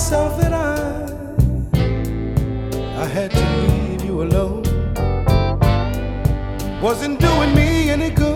myself that I had to leave you alone. Wasn't doing me any good.